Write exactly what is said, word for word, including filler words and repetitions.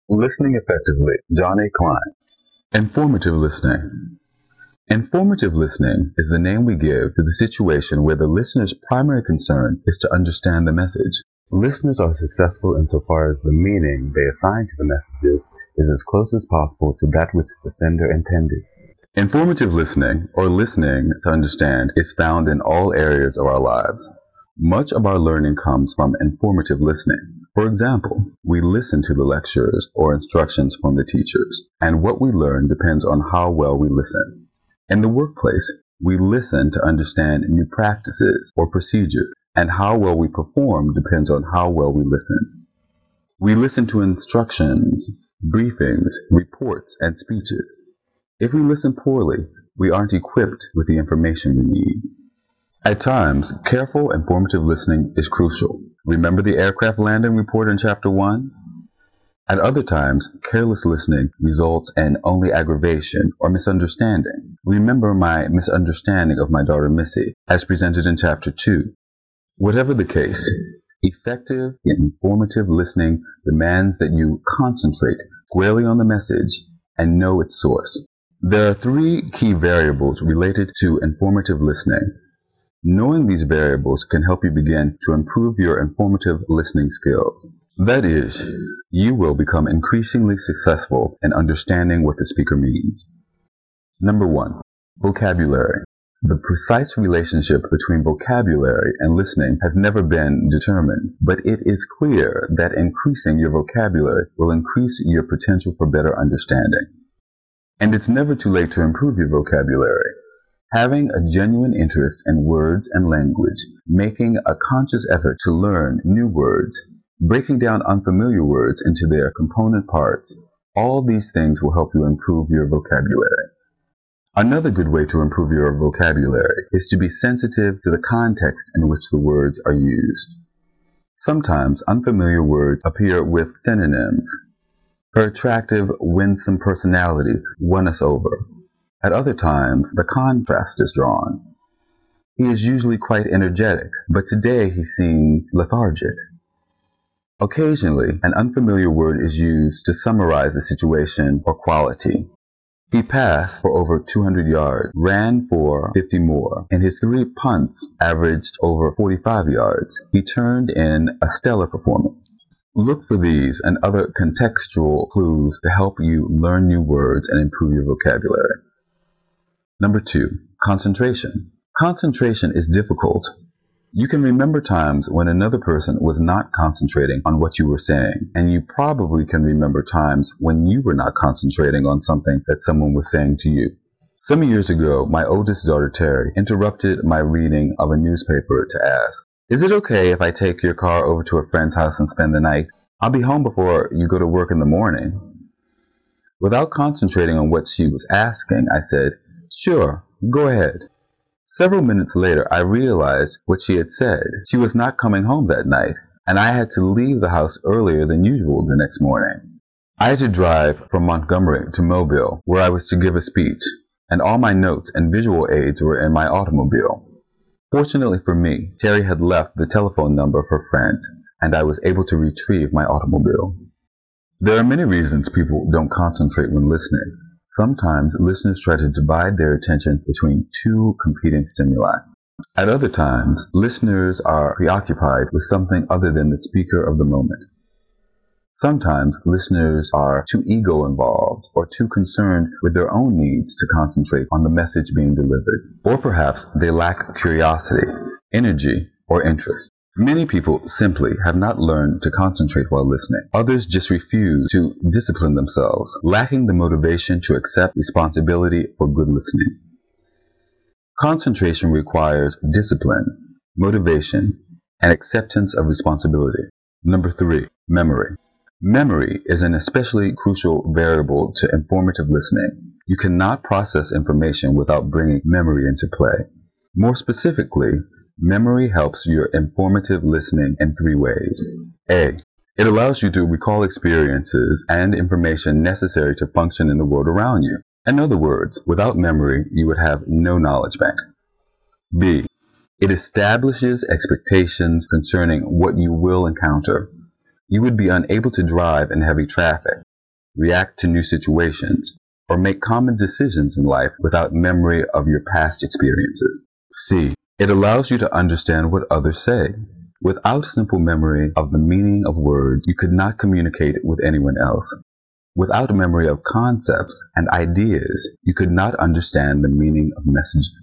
Listening Effectively, John A. Klein. Informative listening. Informative listening is the name we give to the situation where the listener's primary concern is to understand the message. Listeners are successful insofar as the meaning they assign to the messages is as close as possible to that which the sender intended. Informative listening, or listening to understand, is found in all areas of our lives. Much of our learning comes from informative listening. For example, we listen to the lectures or instructions from the teachers, and what we learn depends on how well we listen. In the workplace, we listen to understand new practices or procedures, and how well we perform depends on how well we listen. We listen to instructions, briefings, reports, and speeches. If we listen poorly, we aren't equipped with the information we need. At times, careful, informative listening is crucial. Remember the aircraft landing report in Chapter one? At other times, careless listening results in only aggravation or misunderstanding. Remember my misunderstanding of my daughter Missy, as presented in Chapter two. Whatever the case, effective, informative listening demands that you concentrate squarely on the message and know its source. There are three key variables related to informative listening. Knowing these variables can help you begin to improve your informative listening skills. That is, you will become increasingly successful in understanding what the speaker means. Number one, vocabulary. The precise relationship between vocabulary and listening has never been determined, but it is clear that increasing your vocabulary will increase your potential for better understanding. And it's never too late to improve your vocabulary. Having a genuine interest in words and language, making a conscious effort to learn new words, breaking down unfamiliar words into their component parts, all these things will help you improve your vocabulary. Another good way to improve your vocabulary is to be sensitive to the context in which the words are used. Sometimes unfamiliar words appear with synonyms. Her attractive, winsome personality won us over. At other times, the contrast is drawn. He is usually quite energetic, but today he seems lethargic. Occasionally, an unfamiliar word is used to summarize a situation or quality. He passed for over two hundred yards, ran for fifty more, and his three punts averaged over forty-five yards. He turned in a stellar performance. Look for these and other contextual clues to help you learn new words and improve your vocabulary. Number two, concentration. Concentration is difficult. You can remember times when another person was not concentrating on what you were saying, and you probably can remember times when you were not concentrating on something that someone was saying to you. Some years ago, my oldest daughter, Terry, interrupted my reading of a newspaper to ask, "Is it okay if I take your car over to a friend's house and spend the night? I'll be home before you go to work in the morning." Without concentrating on what she was asking, I said, "Sure, go ahead." Several minutes later, I realized what she had said. She was not coming home that night, and I had to leave the house earlier than usual the next morning. I had to drive from Montgomery to Mobile, where I was to give a speech, and all my notes and visual aids were in my automobile. Fortunately for me, Terry had left the telephone number of her friend, and I was able to retrieve my automobile. There are many reasons people don't concentrate when listening. Sometimes listeners try to divide their attention between two competing stimuli. At other times, listeners are preoccupied with something other than the speaker of the moment. Sometimes listeners are too ego-involved or too concerned with their own needs to concentrate on the message being delivered. Or perhaps they lack curiosity, energy, or interest. Many people simply have not learned to concentrate while listening. Others just refuse to discipline themselves, lacking the motivation to accept responsibility for good listening. Concentration requires discipline, motivation, and acceptance of responsibility. Number three, memory. Memory is an especially crucial variable to informative listening. You cannot process information without bringing memory into play. More specifically, memory helps your informative listening in three ways. A. It allows you to recall experiences and information necessary to function in the world around you. In other words, without memory, you would have no knowledge bank. B. It establishes expectations concerning what you will encounter. You would be unable to drive in heavy traffic, react to new situations, or make common decisions in life without memory of your past experiences. C. It allows you to understand what others say. Without simple memory of the meaning of words, you could not communicate with anyone else. Without a memory of concepts and ideas, you could not understand the meaning of messages